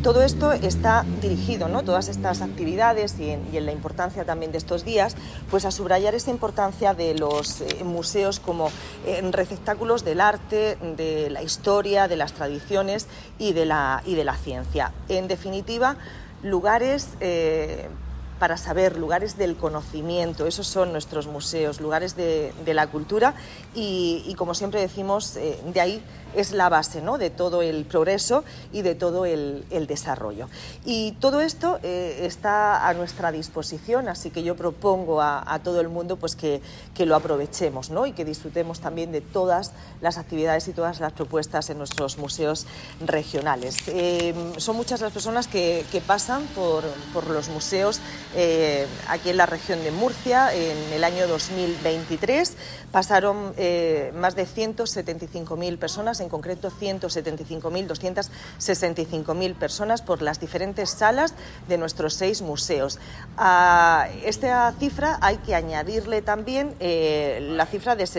todo esto está dirigido, ¿no? Todas estas actividades y en la importancia también de estos días, pues a subrayar esa importancia de los museos como receptáculos del arte, de la historia, de las tradiciones y de la ciencia. En definitiva, lugares para saber, lugares del conocimiento, esos son nuestros museos, lugares de la cultura y como siempre decimos, de ahí es la base, ¿no?, de todo el progreso y de todo el desarrollo. Y todo esto está a nuestra disposición, así que yo propongo a todo el mundo pues que lo aprovechemos, ¿no?, y que disfrutemos también de todas las actividades y todas las propuestas en nuestros museos regionales. Son muchas las personas que pasan por los museos aquí en la región de Murcia. En el año 2023 pasaron más de 175.000 personas, en concreto 175.265.000 personas por las diferentes salas de nuestros 6 museos. A esta cifra hay que añadirle también la cifra de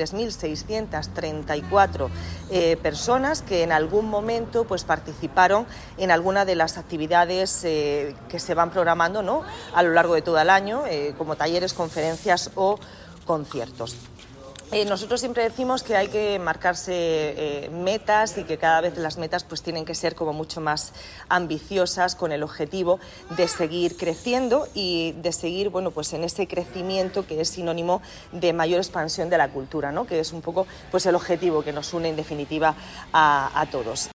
73.634 personas que en algún momento pues participaron en alguna de las actividades que se van programando, ¿no?, a lo largo de todo el año, como talleres, conferencias o conciertos. Nosotros siempre decimos que hay que marcarse metas y que cada vez las metas pues tienen que ser como mucho más ambiciosas, con el objetivo de seguir creciendo y de seguir, bueno, pues en ese crecimiento que es sinónimo de mayor expansión de la cultura, ¿no?, que es un poco pues el objetivo que nos une en definitiva a todos.